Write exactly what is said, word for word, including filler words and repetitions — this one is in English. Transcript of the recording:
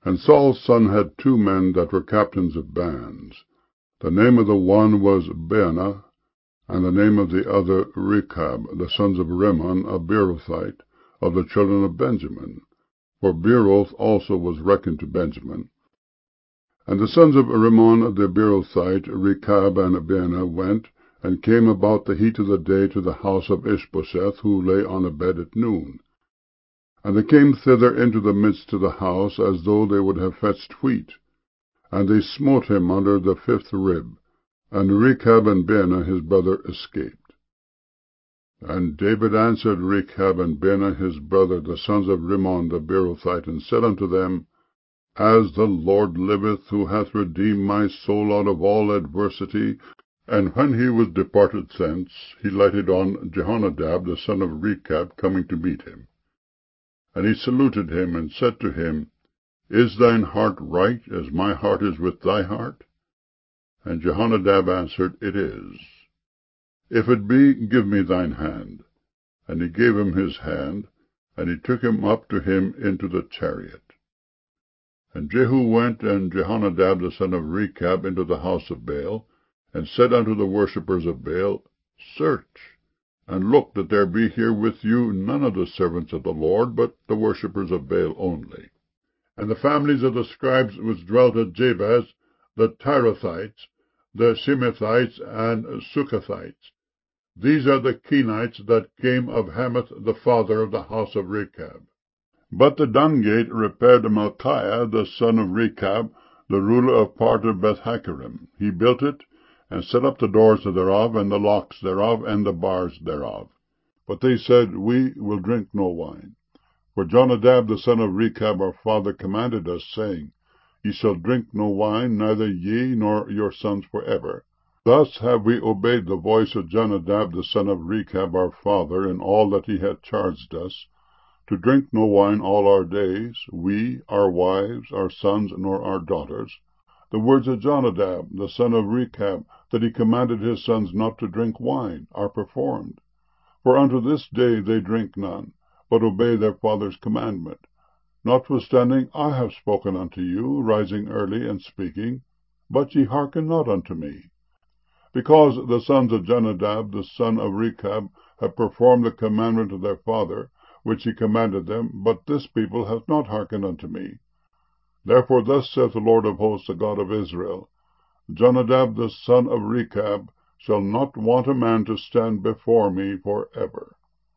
And Saul's son had two men that were captains of bands. The name of the one was Baanah, and the name of the other Rechab, the sons of Rimmon, a Beerothite, of the children of Benjamin. For Beeroth also was reckoned to Benjamin. And the sons of Rimmon the Beerothite, Rechab and Baanah, went, and came about the heat of the day to the house of Ishbosheth, who lay on a bed at noon. And they came thither into the midst of the house, as though they would have fetched wheat. And they smote him under the fifth rib, and Rechab and Baanah his brother escaped. And David answered Rechab and Baanah his brother, the sons of Rimmon the Beerothite, and said unto them, As the Lord liveth, who hath redeemed my soul out of all adversity. And when he was departed thence, he lighted on Jehonadab the son of Rechab, coming to meet him. And he saluted him, and said to him, Is thine heart right, as my heart is with thy heart? And Jehonadab answered, It is. If it be, give me thine hand. And he gave him his hand, and he took him up to him into the chariot. And Jehu went, and Jehonadab the son of Rechab, into the house of Baal, and said unto the worshippers of Baal, Search, and look that there be here with you none of the servants of the Lord, but the worshippers of Baal only. And the families of the scribes which dwelt at Jabez, the Tirathites, the Shimethites, and Succothites. These are the Kenites that came of Hamath the father of the house of Rechab. But the dung gate repaired Malchiah the son of Rechab, the ruler of part of Beth-Hakerem. He built it, and set up the doors thereof, and the locks thereof, and the bars thereof. But they said, We will drink no wine. For Jonadab the son of Rechab our father commanded us, saying, Ye shall drink no wine, neither ye nor your sons forever. Thus have we obeyed the voice of Jonadab the son of Rechab our father, in all that he hath charged us, to drink no wine all our days, we, our wives, our sons, nor our daughters. The words of Jonadab the son of Rechab, that he commanded his sons not to drink wine, are performed. For unto this day they drink none, but obey their father's commandment. Notwithstanding I have spoken unto you, rising early and speaking, but ye hearken not unto me. Because the sons of Jonadab the son of Rechab have performed the commandment of their father, which he commanded them, but this people hath not hearkened unto me. Therefore thus saith the Lord of hosts, the God of Israel, Jonadab the son of Rechab shall not want a man to stand before me for ever.